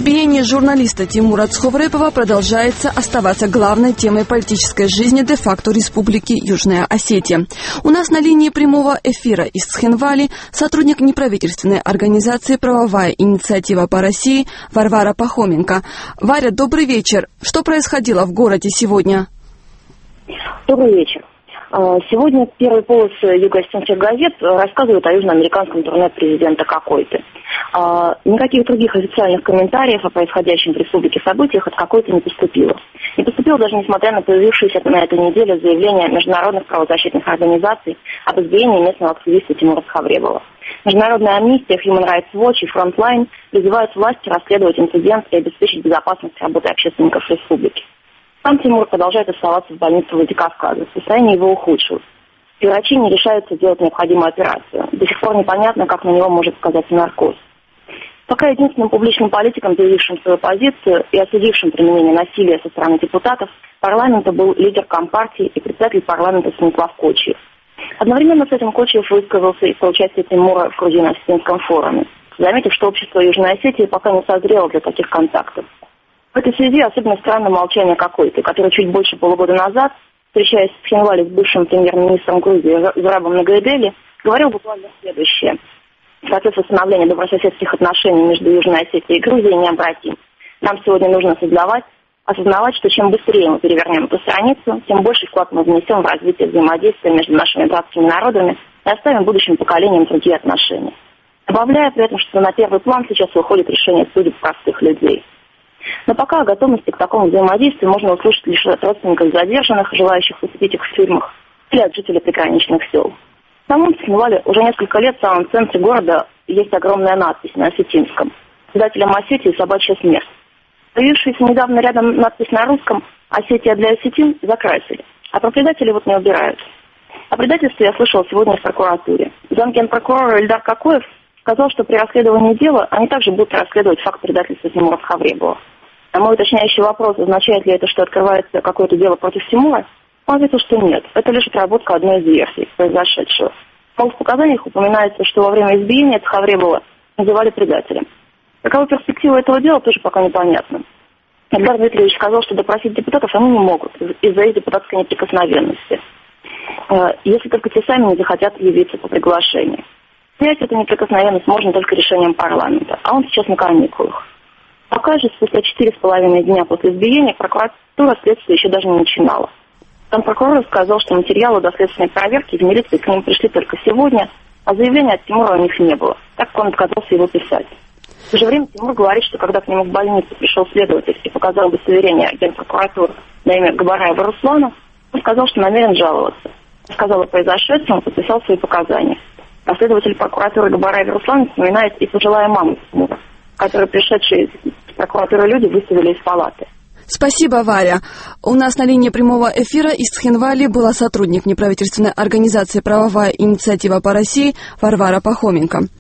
Избиение журналиста Тимура Цховрепова продолжается оставаться главной темой политической жизни де-факто Республики Южная Осетия. У нас на линии прямого эфира из Цхинвали сотрудник неправительственной организации «Правовая инициатива по России» Варвара Пахоменко. Варя, добрый вечер. Что происходило в городе сегодня? Добрый вечер. Сегодня первый полос юго-осетинских газет рассказывает о южноамериканском турне президента Кокойты. Никаких других официальных комментариев о происходящем в республике событиях от Кокойты не поступило. Не поступило даже несмотря на появившееся на этой неделе заявление международных правозащитных организаций об избиении местного активиста Тимура Цховрепова. Международная амнистия, Human Rights Watch и Frontline призывают власти расследовать инцидент и обеспечить безопасность работы общественников республики. Сам Тимур продолжает оставаться в больнице Владикавказа. Состояние его ухудшилось. И врачи не решаются сделать необходимую операцию. До сих пор непонятно, как на него может сказаться наркоз. Пока единственным публичным политиком, заявившим свою позицию и осудившим применение насилия со стороны депутатов парламента, был лидер Компартии и председатель парламента Станислав Кочиев. Одновременно с этим Кочиев высказался из соучастия Тимура в Грузино-Осетинском форуме, заметив, что общество Южной Осетии пока не созрело для таких контактов. В этой связи особенно странно молчание Кокойты, который чуть больше полугода назад, встречаясь в Цхинвале с бывшим премьер-министром Грузии Зурабом Нагайдели, говорил буквально следующее. Процесс восстановления добрососедских отношений между Южной Осетией и Грузией необратим. Нам сегодня нужно осознавать, что чем быстрее мы перевернем эту страницу, тем больше вклад мы внесем в развитие взаимодействия между нашими братскими народами и оставим будущим поколениям другие отношения. Добавляя при этом, что на первый план сейчас выходит решение судеб простых людей. Но пока о готовности к такому взаимодействию можно услышать лишь от родственников задержанных, желающих усыпить их в тюрьмах, или от жителей приграничных сел. В самом Цхинвале уже несколько лет в самом центре города есть огромная надпись на осетинском. Предателям Осетии собачья смерть. Появившаяся недавно рядом надпись на русском «Осетия для осетин» закрасили, а про предателей вот не убирают. О предательстве я слышала сегодня в прокуратуре. Замгенпрокурора Ильдар Кокоев сказал, что при расследовании дела они также будут расследовать факт предательства Тимура Цховрепова. На мой уточняющий вопрос, означает ли это, что открывается какое-то дело против Тимура, он ответил, что нет. Это лишь отработка одной из версий произошедшего. В показаниях упоминается, что во время избиения Цховрепова называли предателем. Какова перспектива этого дела, тоже пока непонятно. Ильдар Дмитриевич сказал, что допросить депутатов они не могут из-за их депутатской неприкосновенности. Если только те сами не захотят явиться по приглашению. Снять эту неприкосновенность можно только решением парламента, а он сейчас на каникулах. Пока же, спустя 4,5 дня после избиения, прокуратура следствие еще даже не начинала. Там прокурор сказал, что материалы доследственной проверки в милиции к ним пришли только сегодня, а заявления от Тимура у них не было, так как он отказался его писать. В то же время Тимур говорит, что когда к нему в больницу пришел следователь и показал удостоверение генпрокуратуры на имя Габараева Руслана, он сказал, что намерен жаловаться. Сказал о произошедшем, подписал свои показания. А следователь прокуратуры Габараева Руслана вспоминает и пожилая мама Тимура, которые пришедшие из прокуратуры люди выставили из палаты. Спасибо, Варя. У нас на линии прямого эфира из Цхинвали была сотрудник неправительственной организации «Правовая инициатива по России» Варвара Пахоменко.